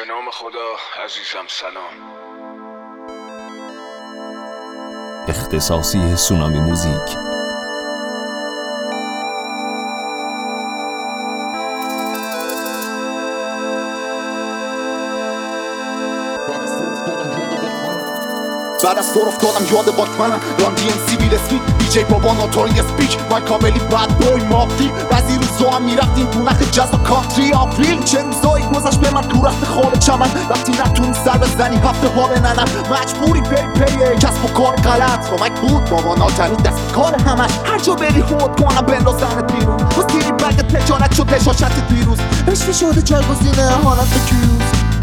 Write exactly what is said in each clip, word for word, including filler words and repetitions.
نام خدا. عزیزم سلام. اختصاصی سونامی موزیک. بعد از دور افتادم یاد باتمنم ران دی ام سی ویل اسمیت بی جی بابا نوتوریس بیچ مایکابلی بد بوی مافتی بعضی روزا هم میرفتیم تو نخ جاز و کانتری آپریل چه روزایی گذشت به من تو رفت خال چمن وقتی نتونی سر بزنی هفته ها بننم مجبوری بری پی کسب و کار غلط کمک بود بابا ناترین دست کار همش هر جا بری خود کنم بندازنت بیرون باز تیری برگ تجارت شد بشاشت پیروز عشقی شده جایگزین حالت کیوز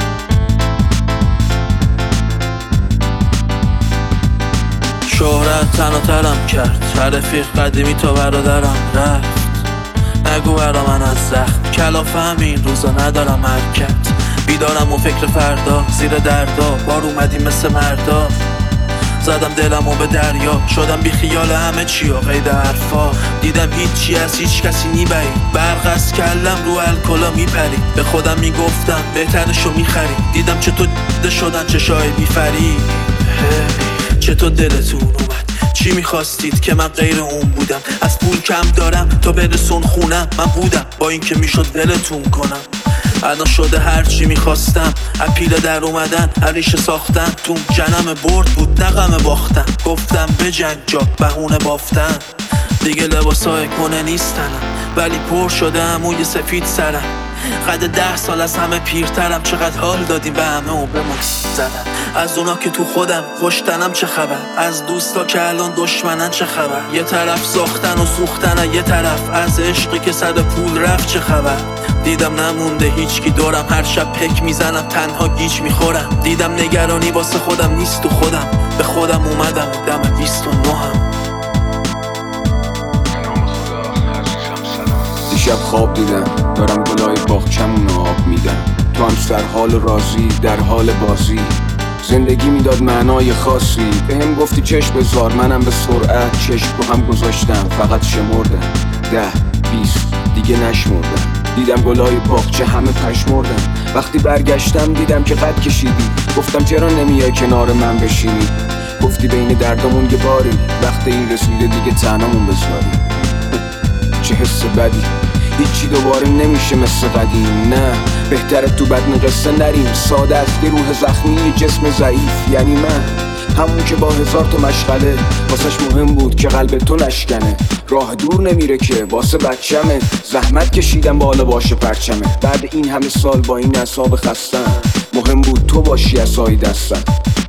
شهرت تن و ترم کرد رفیق قدیمی تا برادرم رفت نگو برا من از زخم کلاف همین روزا ندارم حرکت بیدارم و فکر فردا زیر دردا بار اومدی مثل مردا زدم دلمو به دریا شدم بی خیال همه چی و قید حرفا دیدم هیچی از هیچ کسی نیبرید برق از کلم رو الکلا میپرید به خودم میگفتم بهترشو میخرید دیدم چطور دیده شدن چشای بیفرید چطور دلتون اومد چی میخواستید که من غیر اون بودم از پول کم دارم تا برسون خونم من بودم با این که میشد ولتون کنم الان شده هر چی میخواستم اپیل در اومدن عریش ساختن تو جنم برد بود نغم باختن گفتم بجنگ جا بهونه بافتن دیگه لباسای کنه نیستنم ولی پر شده عموی سفید سرم قد ده سال از همه پیرترم چقدر حال دادیم به همه و به ما زدن از اونا که تو خودم خوشتنم چه خبر از دوستا که الان دشمنن چه خبر یه طرف ساختن و سوختن یه طرف از عشقی که صد پول رفت چه خبر دیدم نمونده هیچکی دورم هر شب پک میزنم تنها گیج میخورم دیدم نگرانی واسه خودم نیست تو خودم به خودم اومدم دم بیست و نهم دیشب خواب دیدم دارم گلای باغچمون آب میدم تو هم سر حال راضی در حال بازی زندگی میداد معنای خاصی به هم گفتی چشم بذار منم به سرعت چشم رو هم گذاشتم فقط شمردم ده بیست دیگه نشمردم دیدم گلای باغچه همه پشمردم وقتی برگشتم دیدم که قد کشیدی گفتم چرا نمیای کنار من بشینی گفتی بین دردامون یه باری وقت این رسیده دیگه تنهامون بذاری چه حس بدی هیچی دوباره نمیشه مثل قدیم نه بهتره تو بدن قصه نریم ساده است یه روح زخمی یه جسم ضعیف یعنی من همون که با هزار تا مشغله واسش مهم بود که قلب تو نشکنه راه دور نمیره که واسه بچمه زحمت کشیدم بالا باشه پرچمه بعد این همه سال با این اعصاب خستم مهم بود تو باشی عصای دستم